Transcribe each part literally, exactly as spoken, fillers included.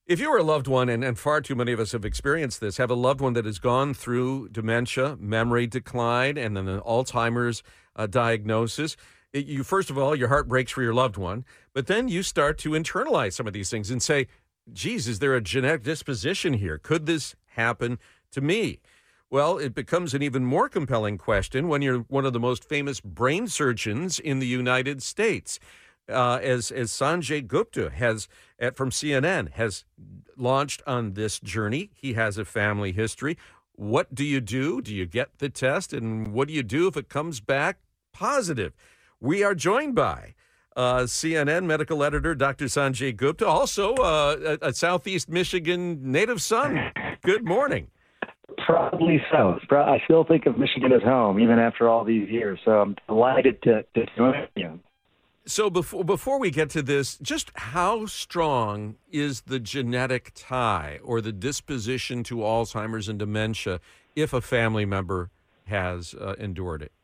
If you are a loved one, and, and far too many of us have experienced this, have a loved one that has gone through dementia, memory decline, and then an Alzheimer's uh, diagnosis, it, you first of all, your heart breaks for your loved one, but then you start to internalize some of these things and say, geez, is there a genetic disposition here? Could this happen to me? Well, it becomes an even more compelling question when you're one of the most famous brain surgeons in the United States. Uh, as as Sanjay Gupta has at, from C N N has launched on this journey. He has a family history. What do you do? Do you get the test? And what do you do if it comes back positive? We are joined by uh, C N N medical editor Doctor Sanjay Gupta, also uh, a, a Southeast Michigan native son. Good morning. Proudly so. I still think of Michigan as home, even after all these years. So I'm delighted to, to join you. So before before we get to this, just how strong is the genetic tie or the disposition to Alzheimer's and dementia if a family member has uh, endured it?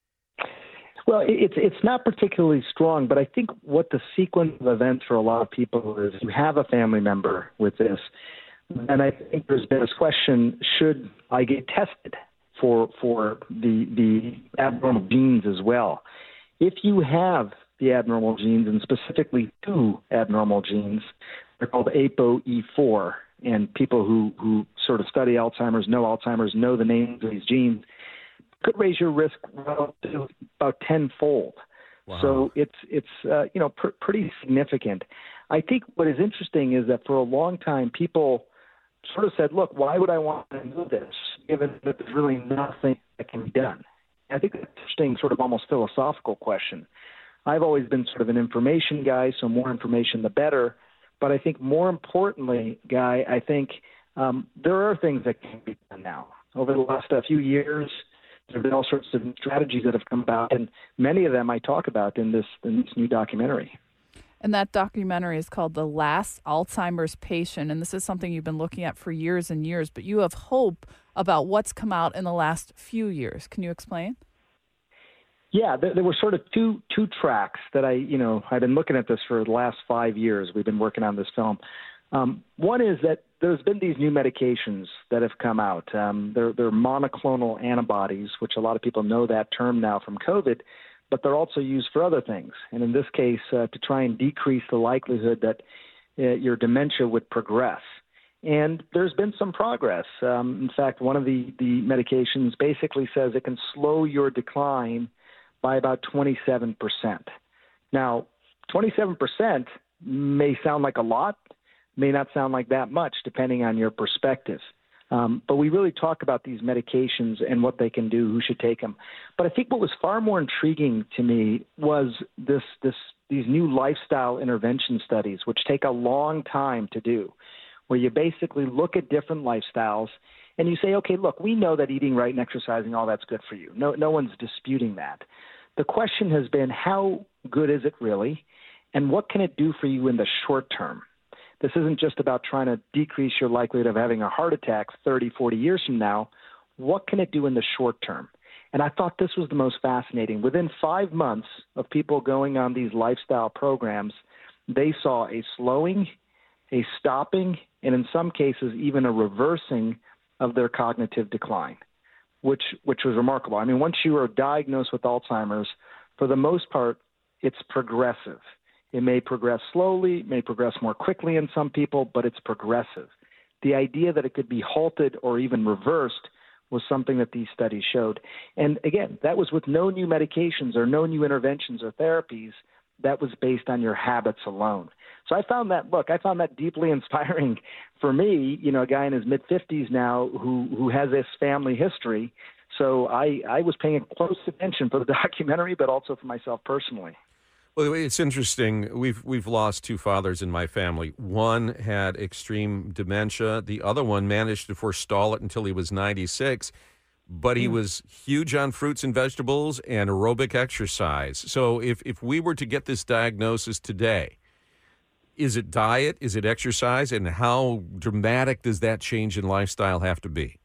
Well, it's it's not particularly strong, but I think what the sequence of events for a lot of people is you have a family member with this, and I think there's been this question, should I get tested for for the the abnormal genes as well? If you have the abnormal genes, and specifically two abnormal genes, they're called A P O E four, and people who, who sort of study Alzheimer's, know Alzheimer's, know the names of these genes, could raise your risk about tenfold. Wow. So it's, it's uh, you know, pr- pretty significant. I think what is interesting is that for a long time, people sort of said, look, why would I want to do this, given that there's really nothing that can be done? I think that's an interesting sort of almost philosophical question. I've always been sort of an information guy, so more information the better. But I think more importantly, Guy, I think um, there are things that can be done now. Over the last uh, few years, there have been all sorts of strategies that have come about, and many of them I talk about in this, in this new documentary. And that documentary is called The Last Alzheimer's Patient, and this is something you've been looking at for years and years, but you have hope about what's come out in the last few years. Can you explain? Yeah, there, there were sort of two two tracks that I, you know, I've been looking at this for the last five years. We've been working on this film. Um, one is that there's been these new medications that have come out. Um, they're, they're monoclonal antibodies, which a lot of people know that term now from COVID, but they're also used for other things. And in this case, uh, to try and decrease the likelihood that uh, your dementia would progress. And there's been some progress. Um, in fact, one of the, the medications basically says it can slow your decline by about twenty-seven percent. Now, twenty-seven percent may sound like a lot, may not sound like that much, depending on your perspective. Um, but we really talk about these medications and what they can do, who should take them. But I think what was far more intriguing to me was this, this, these new lifestyle intervention studies, which take a long time to do, where you basically look at different lifestyles and you say, okay, look, we know that eating right and exercising, all that's good for you. No, no one's disputing that. The question has been, how good is it really, and what can it do for you in the short term? This isn't just about trying to decrease your likelihood of having a heart attack thirty, forty years from now. What can it do in the short term? And I thought this was the most fascinating. Within five months of people going on these lifestyle programs, they saw a slowing, a stopping, and in some cases even a reversing of their cognitive decline, which which was remarkable. I mean, once you are diagnosed with Alzheimer's, for the most part, it's progressive. It may progress slowly, it may progress more quickly in some people, but it's progressive. The idea that it could be halted or even reversed was something that these studies showed. And again, that was with no new medications or no new interventions or therapies. That was based on your habits alone. So I found that, look, I found that deeply inspiring for me, you know, a guy in his mid-fifties now who, who has this family history. So I, I was paying close attention for the documentary, but also for myself personally. Well, it's interesting. We've we've lost two fathers in my family. One had extreme dementia. The other one managed to forestall it until he was ninety-six. But he was huge on fruits and vegetables and aerobic exercise. So if, if we were to get this diagnosis today, is it diet? Is it exercise? And how dramatic does that change in lifestyle have to be?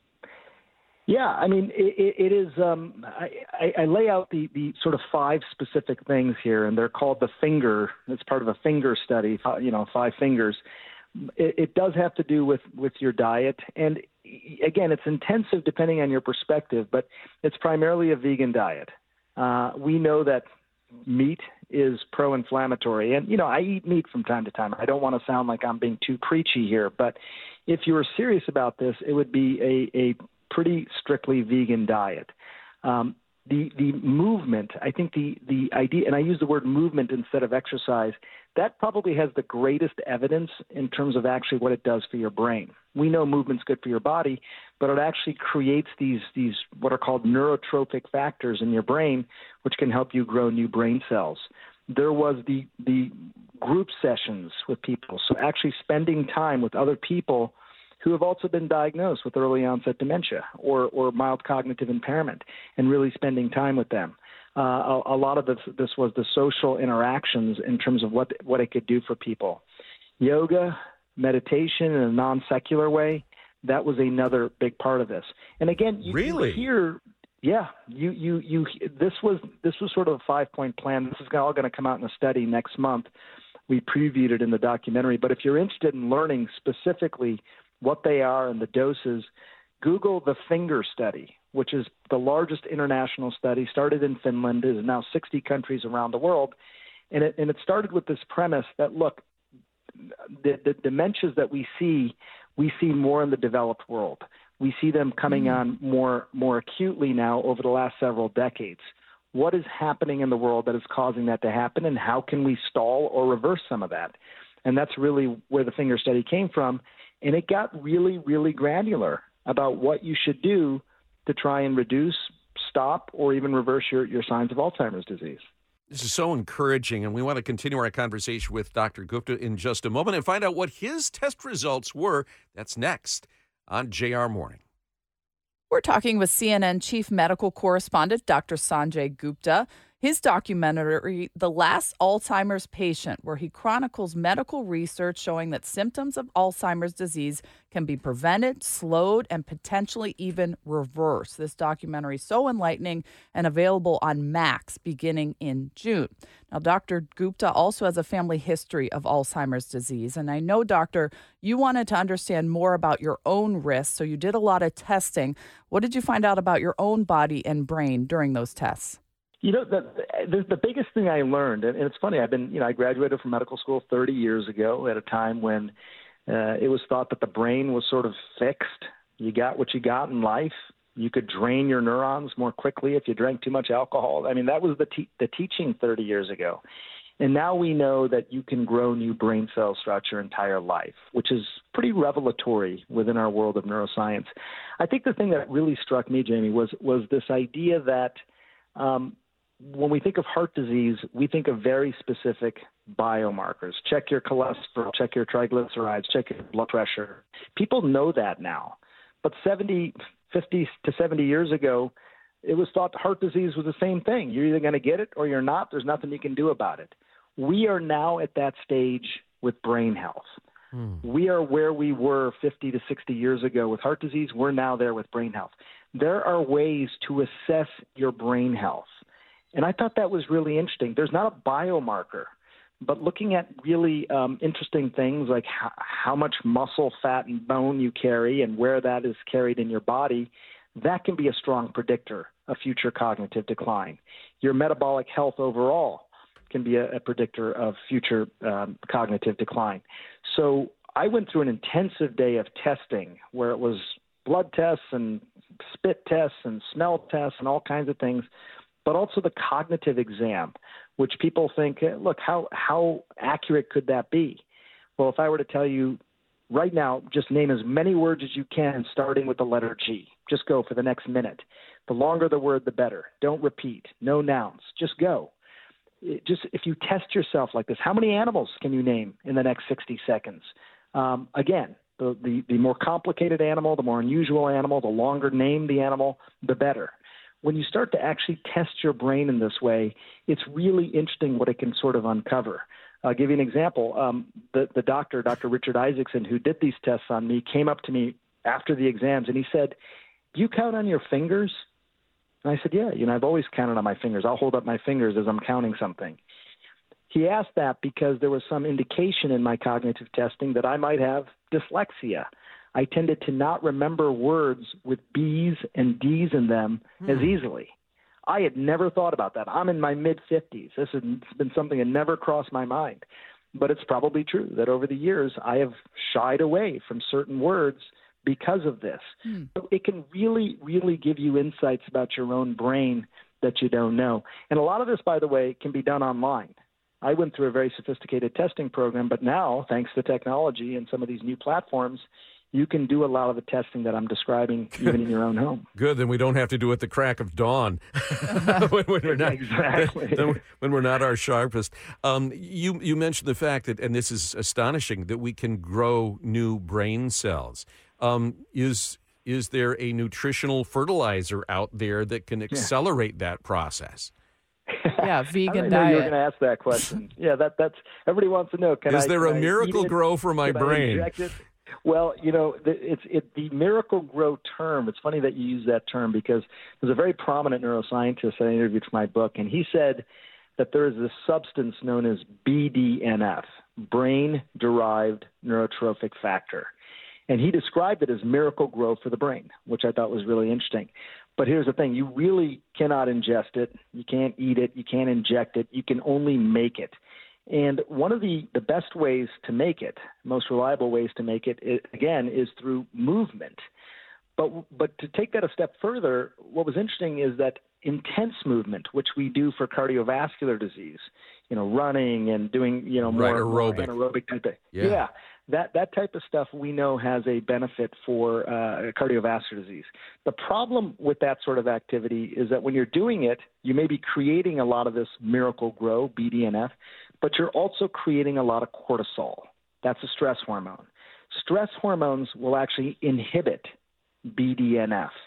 Yeah, I mean, it, it is, um, I, I lay out the, the sort of five specific things here, and they're called the finger. It's part of a finger study, you know, five fingers. It, it does have to do with, with your diet. And again, it's intensive depending on your perspective, but it's primarily a vegan diet. Uh, we know that meat is pro-inflammatory. And, you know, I eat meat from time to time. I don't want to sound like I'm being too preachy here, but if you were serious about this, it would be a, a pretty strictly vegan diet. Um, the the movement, I think the, the idea, and I use the word movement instead of exercise, that probably has the greatest evidence in terms of actually what it does for your brain. We know movement's good for your body, but it actually creates these these what are called neurotrophic factors in your brain, which can help you grow new brain cells. There was the the group sessions with people, so actually spending time with other people who have also been diagnosed with early onset dementia or, or mild cognitive impairment, and really spending time with them. Uh, a, a lot of this, this was the social interactions in terms of what, what it could do for people. Yoga, meditation in a non-secular way, that was another big part of this. And again, you, really? you hear, yeah, you, you, you, this was, this was sort of a five-point plan. This is all going to come out in a study next month. We previewed it in the documentary, but if you're interested in learning specifically what they are and the doses, Google the FINGER study, which is the largest international study, started in Finland, is now sixty countries around the world. And it, and it started with this premise that, look, the, the dementias that we see, we see more in the developed world. We see them coming mm. on more, more acutely now over the last several decades. What is happening in the world that is causing that to happen, and how can we stall or reverse some of that? And that's really where the FINGER study came from. And it got really, really granular about what you should do to try and reduce, stop, or even reverse your, your signs of Alzheimer's disease. This is so encouraging, and we want to continue our conversation with Doctor Gupta in just a moment and find out what his test results were. That's next on J R Morning. We're talking with C N N chief medical correspondent Doctor Sanjay Gupta. His documentary, The Last Alzheimer's Patient, where he chronicles medical research showing that symptoms of Alzheimer's disease can be prevented, slowed, and potentially even reversed. This documentary is so enlightening and available on Max beginning in June. Now, Doctor Gupta also has a family history of Alzheimer's disease. And I know, Doctor, you wanted to understand more about your own risks, so you did a lot of testing. What did you find out about your own body and brain during those tests? You know, the, the the biggest thing I learned, and it's funny, I've been, you know, I graduated from medical school thirty years ago at a time when uh, it was thought that the brain was sort of fixed. You got what you got in life. You could drain your neurons more quickly if you drank too much alcohol. I mean, that was the te- the teaching thirty years ago. And now we know that you can grow new brain cells throughout your entire life, which is pretty revelatory within our world of neuroscience. I think the thing that really struck me, Jamie, was was this idea that um, when we think of heart disease, we think of very specific biomarkers. Check your cholesterol, check your triglycerides, check your blood pressure. People know that now. But seventy, fifty to seventy years ago, it was thought heart disease was the same thing. You're either going to get it or you're not. There's nothing you can do about it. We are now at that stage with brain health. Hmm. We are where we were fifty to sixty years ago with heart disease. We're now there with brain health. There are ways to assess your brain health. And I thought that was really interesting. There's not a biomarker, but looking at really um, interesting things like how, how much muscle, fat, and bone you carry and where that is carried in your body, that can be a strong predictor of future cognitive decline. Your metabolic health overall can be a, a predictor of future um, cognitive decline. So I went through an intensive day of testing where it was blood tests and spit tests and smell tests and all kinds of things, but also the cognitive exam, which people think, look, how how accurate could that be? Well, if I were to tell you right now, just name as many words as you can, starting with the letter G. Just go for the next minute. The longer the word, the better. Don't repeat. No nouns. Just go. It just if you test yourself like this, how many animals can you name in the next sixty seconds? Um, again, the, the, the more complicated animal, the more unusual animal, the longer name the animal, the better. When you start to actually test your brain in this way, it's really interesting what it can sort of uncover. I'll give you an example. Um, the, the doctor, Doctor Richard Isaacson, who did these tests on me, came up to me after the exams, and he said, "Do you count on your fingers?" And I said, "Yeah, you know, I've always counted on my fingers. I'll hold up my fingers as I'm counting something." He asked that because there was some indication in my cognitive testing that I might have dyslexia. I tended to not remember words with B's and D's in them hmm. as easily. I had never thought about that. I'm in my mid-fifties. This has been something that never crossed my mind. But it's probably true that over the years I have shied away from certain words because of this. Hmm. So it can really, really give you insights about your own brain that you don't know. And a lot of this, by the way, can be done online. I went through a very sophisticated testing program, but now, thanks to technology and some of these new platforms, you can do a lot of the testing that I'm describing even in your own home. Good, then we don't have to do it at the crack of dawn when, when we're not exactly when we're not our sharpest. Um, you you mentioned the fact that, and this is astonishing, that we can grow new brain cells. Um, is is there a nutritional fertilizer out there that can accelerate yeah. that process? Yeah, vegan I diet. know you were going to ask that question. Yeah, that that's everybody wants to know. Can is I, there a I miracle grow for my can brain? Well, you know, it's it, the miracle grow term. It's funny that you use that term because there's a very prominent neuroscientist I interviewed for my book, and he said that there is this substance known as B D N F, brain-derived neurotrophic factor. And he described it as miracle grow for the brain, which I thought was really interesting. But here's the thing. You really cannot ingest it. You can't eat it. You can't inject it. You can only make it. And one of the, the best ways to make it, most reliable ways to make it, it, again, is through movement. But but to take that a step further, what was interesting is that intense movement, which we do for cardiovascular disease, you know, running and doing, you know, more, right, aerobic. more anaerobic type of, yeah. yeah, that, that type of stuff we know has a benefit for uh, cardiovascular disease. The problem with that sort of activity is that when you're doing it, you may be creating a lot of this miracle grow, B D N F, but you're also creating a lot of cortisol. That's a stress hormone. Stress hormones will actually inhibit B D N F.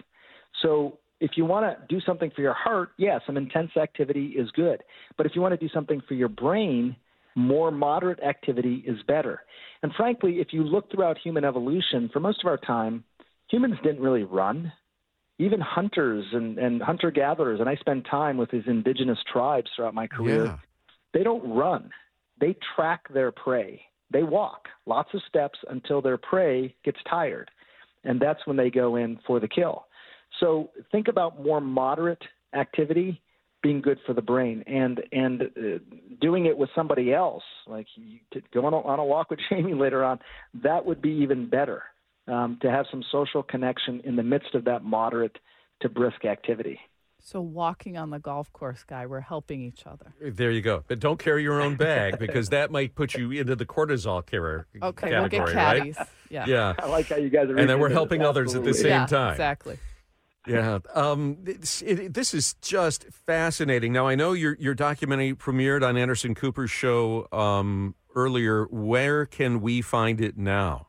So if you want to do something for your heart, yeah, some intense activity is good. But if you want to do something for your brain, more moderate activity is better. And frankly, if you look throughout human evolution, for most of our time, humans didn't really run. Even hunters and, and hunter-gatherers, and I spend time with these indigenous tribes throughout my career, yeah. they don't run. They track their prey. They walk lots of steps until their prey gets tired, and that's when they go in for the kill. So think about more moderate activity being good for the brain, and and uh, doing it with somebody else, like you, to go on a, on a walk with Jamie later on, that would be even better, um, to have some social connection in the midst of that moderate to brisk activity. So walking on the golf course, Guy, we're helping each other. There you go. But don't carry your own bag because that might put you into the cortisol carrier okay, category, we'll get caddies. Right? Yeah. yeah. I like how you guys are. And then we're helping others at the same yeah, time. Exactly. Yeah. Um, it's, it, this is just fascinating. Now, I know your your documentary premiered on Anderson Cooper's show um, earlier. Where can we find it now?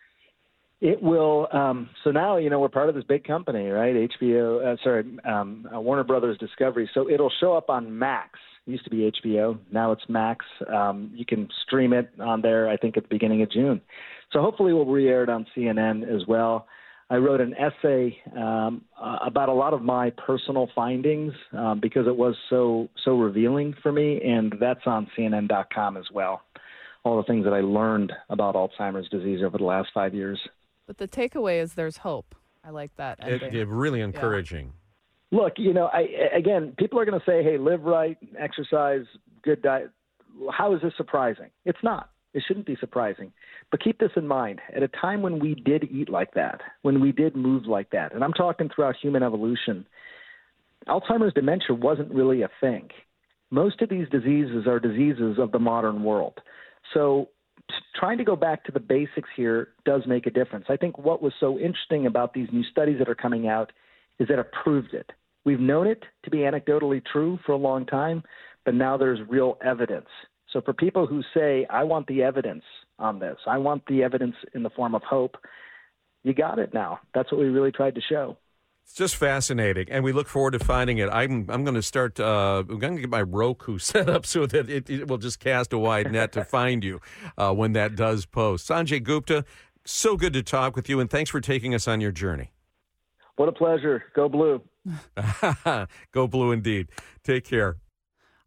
It will. Um, so now, you know, we're part of this big company, right? H B O, uh, sorry, um, uh, Warner Brothers Discovery. So it'll show up on Max. It used to be H B O. Now it's Max. Um, you can stream it on there, I think, at the beginning of June. So hopefully we'll re-air it on C N N as well. I wrote an essay um, uh, about a lot of my personal findings um, because it was so so revealing for me, and that's on C N N dot com as well. All the things that I learned about Alzheimer's disease over the last five years. But the takeaway is there's hope. I like that ending. It, it really encouraging. Yeah. Look, you know, I, again, people are going to say, hey, live right, exercise, good diet. How is this surprising? It's not. It shouldn't be surprising. But keep this in mind. At a time when we did eat like that, when we did move like that, and I'm talking throughout human evolution, Alzheimer's dementia wasn't really a thing. Most of these diseases are diseases of the modern world. So trying to go back to the basics here does make a difference. I think what was so interesting about these new studies that are coming out is that it proved it. We've known it to be anecdotally true for a long time, but now there's real evidence. So for people who say, I want the evidence on this, I want the evidence in the form of hope, you got it now. That's what we really tried to show. It's just fascinating, and we look forward to finding it. I'm I'm going to start. Uh, I'm going to get my Roku set up so that it, it will just cast a wide net to find you uh, when that does post. Sanjay Gupta, so good to talk with you, and thanks for taking us on your journey. What a pleasure. Go Blue. Go Blue indeed. Take care.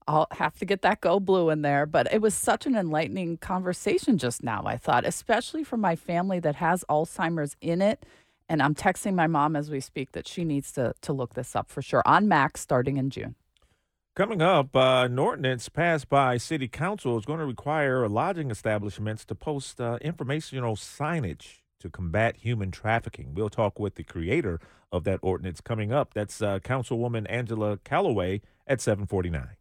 I'll have to get that Go Blue in there. But it was such an enlightening conversation just now, I thought, especially for my family that has Alzheimer's in it. And I'm texting my mom as we speak that she needs to, to look this up for sure on Max starting in June. Coming up, uh, an ordinance passed by City Council is going to require lodging establishments to post uh, informational signage to combat human trafficking. We'll talk with the creator of that ordinance coming up. That's uh, Councilwoman Angela Callaway at seven forty-nine.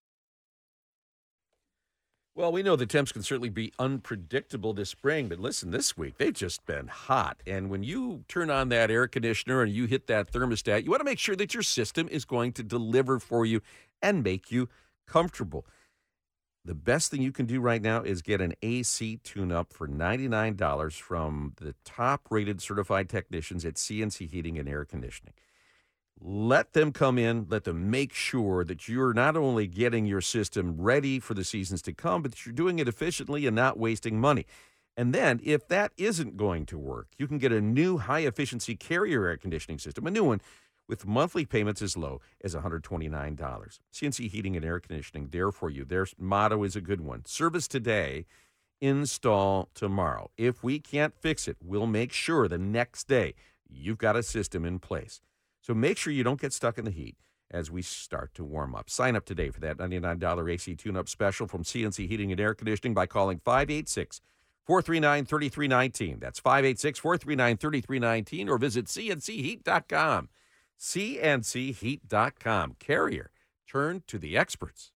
Well, we know the temps can certainly be unpredictable this spring, but listen, this week they've just been hot. And when you turn on that air conditioner and you hit that thermostat, you want to make sure that your system is going to deliver for you and make you comfortable. The best thing you can do right now is get an A C tune-up for ninety-nine dollars from the top-rated certified technicians at C N C Heating and Air Conditioning. Let them come in. Let them make sure that you're not only getting your system ready for the seasons to come, but that you're doing it efficiently and not wasting money. And then, if that isn't going to work, you can get a new high-efficiency Carrier air conditioning system, a new one, with monthly payments as low as one hundred twenty-nine dollars. C N C Heating and Air Conditioning, there for you. Their motto is a good one. Service today, install tomorrow. If we can't fix it, we'll make sure the next day you've got a system in place. So make sure you don't get stuck in the heat as we start to warm up. Sign up today for that ninety-nine dollars A C tune-up special from C N C Heating and Air Conditioning by calling five eight six, four three nine, three three one nine. That's five eight six, four three nine, three three one nine or visit C N C heat dot com. C N C heat dot com. Carrier. Turn to the experts.